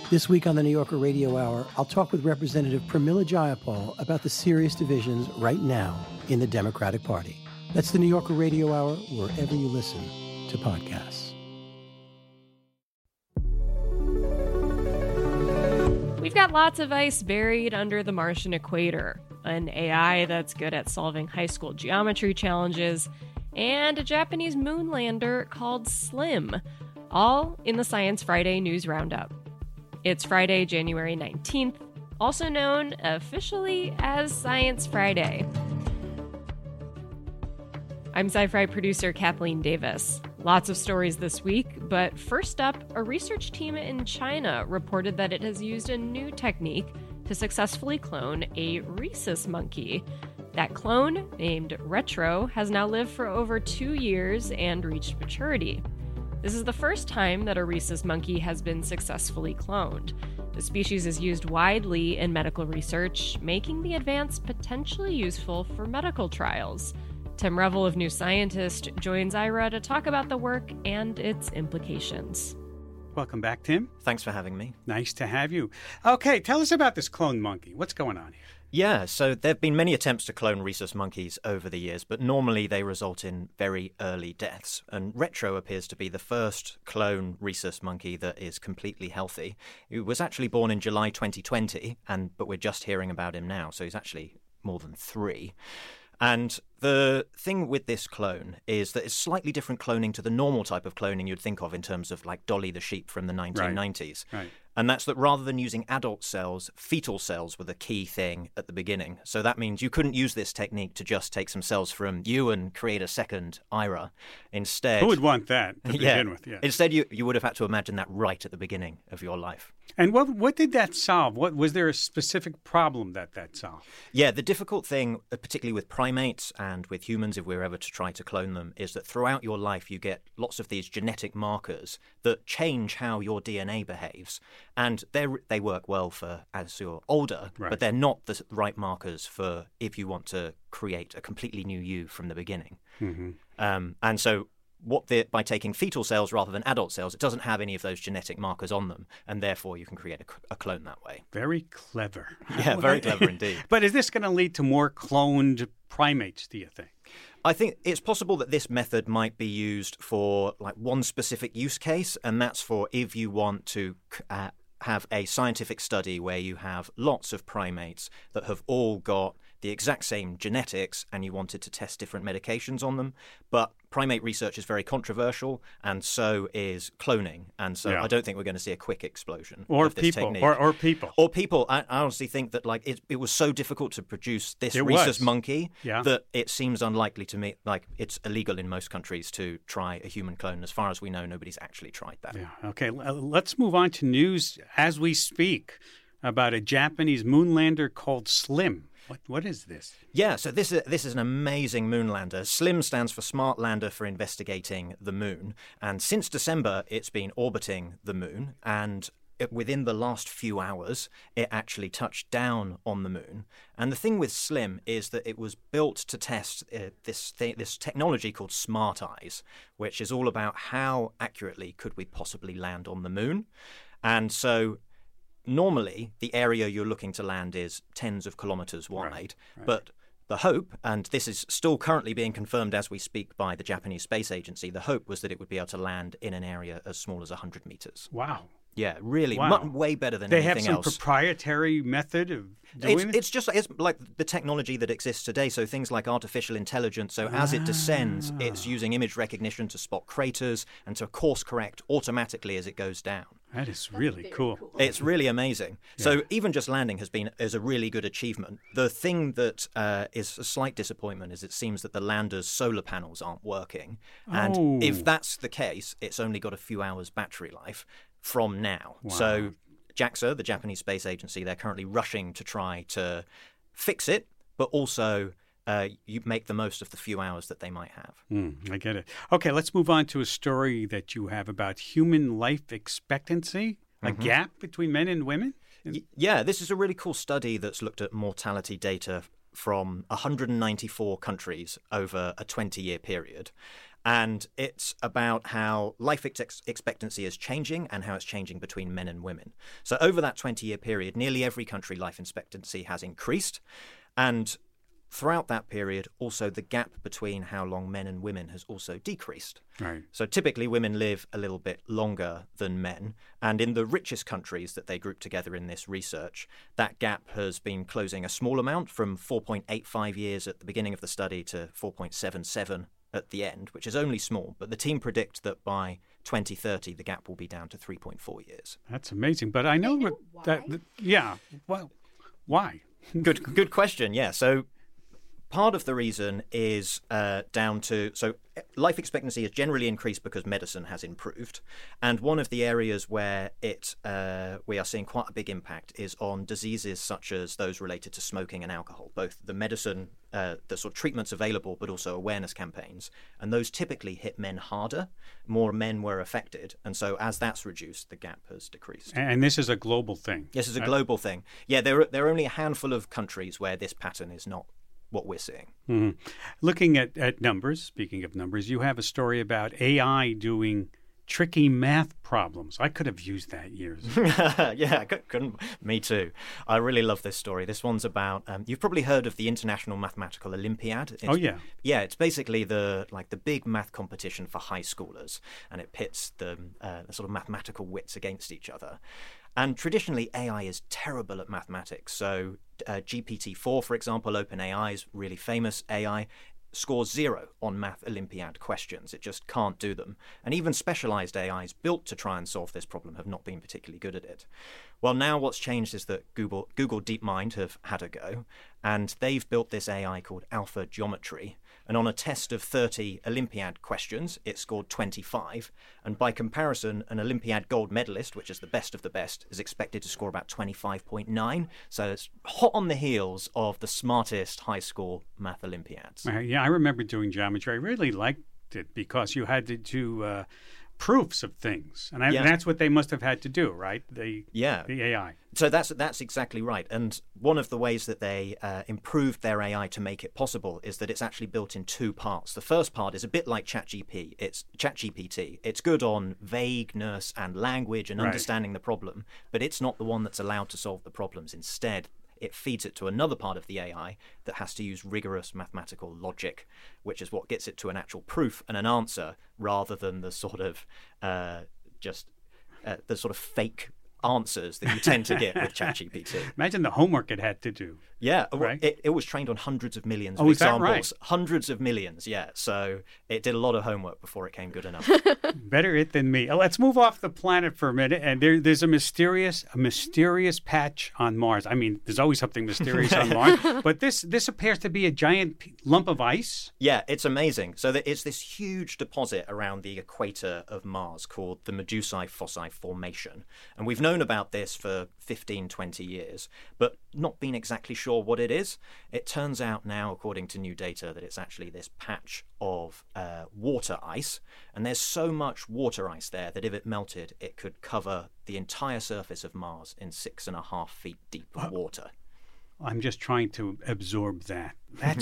This week on the New Yorker Radio Hour, I'll talk with Representative Pramila Jayapal about the serious divisions right now in the Democratic Party. That's the New Yorker Radio Hour, wherever you listen to podcasts. We've got lots of ice buried under the Martian equator, an AI that's good at solving high school geometry challenges, and a Japanese moon lander called Slim, all in the Science Friday News Roundup. It's Friday, January 19th, also known officially as Science Friday. I'm Sci-Fi producer Kathleen Davis. Lots of stories this week, but first up, a research team in China reported that it has used a new technique to successfully clone a rhesus monkey. That clone, named Retro, has now lived for over 2 years and reached maturity. This is the first time that a rhesus monkey has been successfully cloned. The species is used widely in medical research, making the advance potentially useful for medical trials. Tim Revel of New Scientist joins Ira to talk about the work and its implications. Welcome back, Tim. Thanks for having me. Nice to have you. Okay, tell us about this clone monkey. What's going on here? Yeah, so there have been many attempts to clone rhesus monkeys over the years, but normally they result in very early deaths. And Retro appears to be the first clone rhesus monkey that is completely healthy. He was actually born in July 2020, but we're just hearing about him now, so he's actually more than 3. And the thing with this clone is that it's slightly different cloning to the normal type of cloning you'd think of in terms of like Dolly the sheep from the 1990s. Right. And that's that rather than using adult cells, fetal cells were the key thing at the beginning. So that means you couldn't use this technique to just take some cells from you and create a second Ira. Instead... Who would want that to begin with? Yeah. Instead, you would have had to imagine that right at the beginning of your life. And what did that solve? Was there a specific problem that solved? Yeah, the difficult thing, particularly with primates and with humans, if we're ever to try to clone them, is that throughout your life you get lots of these genetic markers that change how your DNA behaves. And they work well for as you're older, right, but they're not the right markers for if you want to create a completely new you from the beginning. Mm-hmm. And so by taking fetal cells rather than adult cells, it doesn't have any of those genetic markers on them, and therefore you can create a clone that way. Very clever. Yeah, very clever indeed. But is this going to lead to more cloned primates, do you think? I think it's possible that this method might be used for like one specific use case, and that's for if you want to have a scientific study where you have lots of primates that have all got the exact same genetics and you wanted to test different medications on them. But primate research is very controversial, and so is cloning. And so I don't think we're going to see a quick explosion of this technique. Or people. Or people. I honestly think that like it was so difficult to produce this rhesus monkey that it seems unlikely to me. Like it's illegal in most countries to try a human clone. As far as we know, nobody's actually tried that. Yeah. Okay, let's move on to news as we speak about a Japanese moon lander called Slim. What is this? Yeah, so this is an amazing moon lander. SLIM stands for Smart Lander for Investigating the Moon. And since December, it's been orbiting the moon. And within the last few hours, it actually touched down on the moon. And the thing with SLIM is that it was built to test this technology called Smart Eyes, which is all about how accurately could we possibly land on the moon. And so normally, the area you're looking to land is tens of kilometers wide, right. But the hope, and this is still currently being confirmed as we speak by the Japanese Space Agency, the hope was that it would be able to land in an area as small as 100 meters. Wow. Yeah, really, way better than anything else. They have some proprietary method of doing it? It's like the technology that exists today, so things like artificial intelligence. So as it descends, it's using image recognition to spot craters and to course correct automatically as it goes down. That is really cool. It's really amazing. Yeah. So even just landing is a really good achievement. The thing that is a slight disappointment is it seems that the lander's solar panels aren't working. And if that's the case, it's only got a few hours battery life from now. Wow. So JAXA, the Japanese Space Agency, they're currently rushing to try to fix it, but also you make the most of the few hours that they might have. I get it. Okay, let's move on to a story that you have about human life expectancy, a gap between men and women. Yeah, this is a really cool study that's looked at mortality data from 194 countries over a 20-year period. And it's about how life expectancy is changing and how it's changing between men and women. So over that 20-year period, nearly every country life expectancy has increased. And throughout that period, also the gap between how long men and women has also decreased. Right. So typically women live a little bit longer than men. And in the richest countries that they group together in this research, that gap has been closing a small amount from 4.85 years at the beginning of the study to 4.77 at the end, which is only small. But the team predict that by 2030, the gap will be down to 3.4 years. That's amazing. But I know that yeah. Well, why? Good question. Yeah. So part of the reason is down to, so life expectancy has generally increased because medicine has improved. And one of the areas where we are seeing quite a big impact is on diseases such as those related to smoking and alcohol, both the medicine, the sort of treatments available, but also awareness campaigns. And those typically hit men harder. More men were affected. And so as that's reduced, the gap has decreased. And this is a global thing. Yes, it's a global thing. Yeah, there are only a handful of countries where this pattern is not what we're seeing. Mm-hmm. Looking at numbers, speaking of numbers, you have a story about AI doing tricky math problems. I could have used that years ago. Yeah, couldn't. Me too. I really love this story. This one's about, you've probably heard of the International Mathematical Olympiad. Yeah, it's basically the big math competition for high schoolers, and it pits the sort of mathematical wits against each other. And traditionally, AI is terrible at mathematics. So GPT-4, for example, OpenAI's really famous AI, scores 0 on Math Olympiad questions. It just can't do them. And even specialized AIs built to try and solve this problem have not been particularly good at it. Well, now what's changed is that Google DeepMind have had a go, and they've built this AI called Alpha Geometry. And on a test of 30 Olympiad questions, it scored 25. And by comparison, an Olympiad gold medalist, which is the best of the best, is expected to score about 25.9. So it's hot on the heels of the smartest high school math Olympiads. Yeah, I remember doing geometry. I really liked it because you had to do proofs of things. And that's what they must have had to do, right? The AI. So that's exactly right. And one of the ways that they improved their AI to make it possible is that it's actually built in 2 parts. The first part is a bit like ChatGPT. It's good on vagueness and language and understanding the problem, but it's not the one that's allowed to solve the problems. Instead, it feeds it to another part of the AI that has to use rigorous mathematical logic, which is what gets it to an actual proof and an answer rather than the sort of the sort of fake answers that you tend to get with ChatGPT. Imagine the homework it had to do. Yeah, right? It was trained on hundreds of millions of examples. Right? Hundreds of millions, yeah. So it did a lot of homework before it came good enough. Better it than me. Let's move off the planet for a minute. And there's a mysterious patch on Mars. I mean, there's always something mysterious on Mars. But this appears to be a giant lump of ice. Yeah, it's amazing. So it's this huge deposit around the equator of Mars called the Medusae-Fossae Formation. And we've known about this for 15, 20 years, but not been exactly sure what it is. It turns out now, according to new data, that it's actually this patch of water ice. And there's so much water ice there that if it melted, it could cover the entire surface of Mars in 6.5 feet deep of water. I'm just trying to absorb that.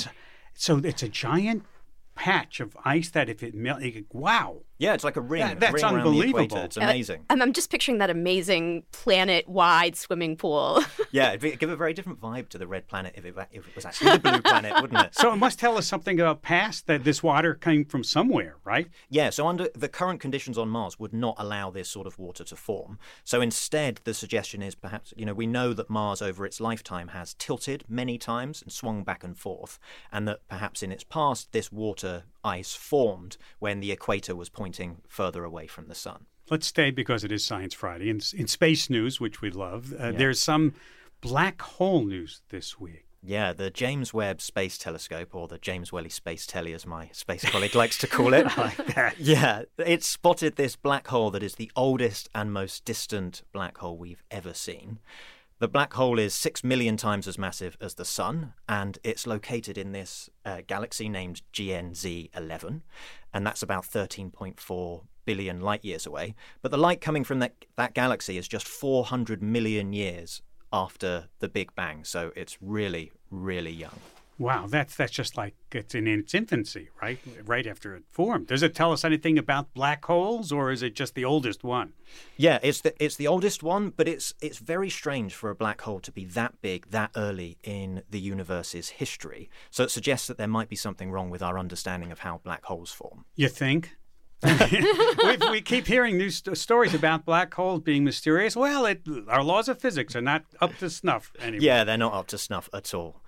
So it's a giant patch of ice that if it melted, wow. Yeah, it's like a ring. That's ring unbelievable. Around the equator. It's amazing. I'm just picturing that amazing planet-wide swimming pool. Yeah, it'd give a very different vibe to the red planet if it was actually the blue planet, wouldn't it? So it must tell us something about past that this water came from somewhere, right? Yeah, so under the current conditions on Mars would not allow this sort of water to form. So instead, the suggestion is perhaps, we know that Mars over its lifetime has tilted many times and swung back and forth, and that perhaps in its past, this water ice formed when the equator was pointing further away from the sun. Let's stay, because it is Science Friday. In space news, which we love, there's some black hole news this week. Yeah, the James Webb Space Telescope, or the James Welle Space Telly, as my space colleague likes to call it. I like that. Yeah, it spotted this black hole that is the oldest and most distant black hole we've ever seen. The black hole is 6 million times as massive as the Sun, and it's located in this galaxy named GNZ 11, and that's about 13.4 billion light years away. But the light coming from that galaxy is just 400 million years after the Big Bang, so it's really, really young. Wow, that's just like it's in its infancy, right? Right after it formed. Does it tell us anything about black holes, or is it just the oldest one? Yeah, it's the oldest one, but it's very strange for a black hole to be that big that early in the universe's history. So it suggests that there might be something wrong with our understanding of how black holes form. You think? we keep hearing new stories about black holes being mysterious. Well, our laws of physics are not up to snuff anymore. Yeah, they're not up to snuff at all.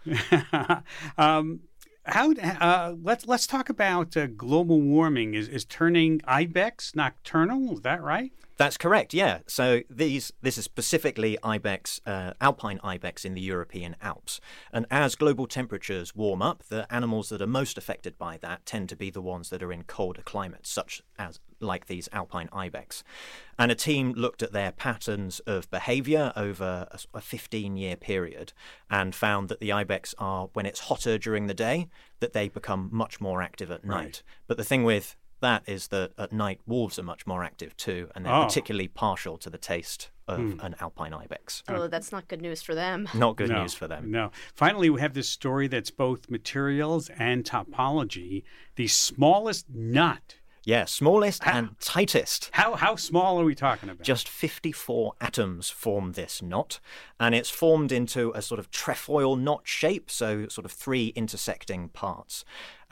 Let's talk about global warming is turning ibex nocturnal. Is that right? That's correct, yeah. So this is specifically ibex, alpine ibex in the European Alps. And as global temperatures warm up, the animals that are most affected by that tend to be the ones that are in colder climates, such as like these alpine ibex. And a team looked at their patterns of behavior over a 15-year period and found that the ibex are, when it's hotter during the day, that they become much more active at night. Right. But the thing with that is that at night wolves are much more active too, and they're particularly partial to the taste of an alpine ibex. Oh, that's not good news for them. Not good news for them. No. Finally, we have this story that's both materials and topology. The smallest knot. Yeah, smallest and tightest. How small are we talking about? Just 54 atoms form this knot, and it's formed into a sort of trefoil knot shape, so sort of 3 intersecting parts.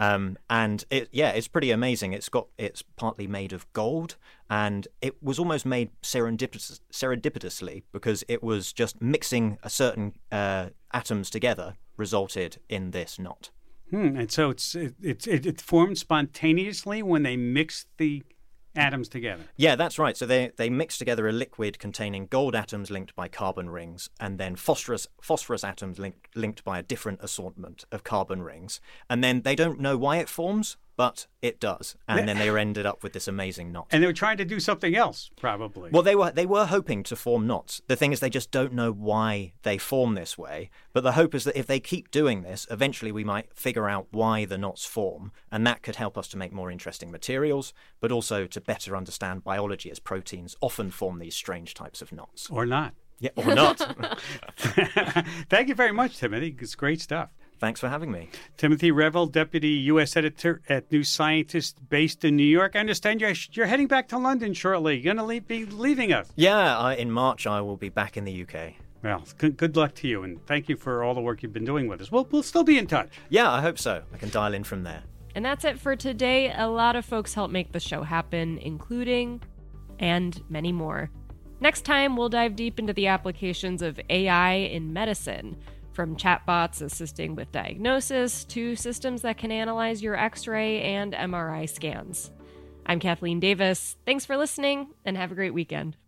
And it's pretty amazing. It's partly made of gold, and it was almost made serendipitously because it was just mixing a certain atoms together resulted in this knot. And so it formed spontaneously when they mixed the atoms together. Yeah, that's right. So they mix together a liquid containing gold atoms linked by carbon rings, and then phosphorus atoms linked by a different assortment of carbon rings. And then they don't know why it forms, but it does. And then they ended up with this amazing knot. And they were trying to do something else, probably. Well, they were hoping to form knots. The thing is, they just don't know why they form this way. But the hope is that if they keep doing this, eventually we might figure out why the knots form. And that could help us to make more interesting materials, but also to better understand biology, as proteins often form these strange types of knots. Or not. Yeah, or not. Thank you very much, Timothy. It's great stuff. Thanks for having me. Timothy Revel, Deputy U.S. Editor at New Scientist, based in New York. I understand you're heading back to London shortly. You're going to be leaving us. Yeah, in March I will be back in the UK. Well, good luck to you, and thank you for all the work you've been doing with us. We'll still be in touch. Yeah, I hope so. I can dial in from there. And that's it for today. A lot of folks helped make the show happen, including and many more. Next time, we'll dive deep into the applications of AI in medicine, from chatbots assisting with diagnosis to systems that can analyze your X-ray and MRI scans. I'm Kathleen Davis. Thanks for listening, and have a great weekend.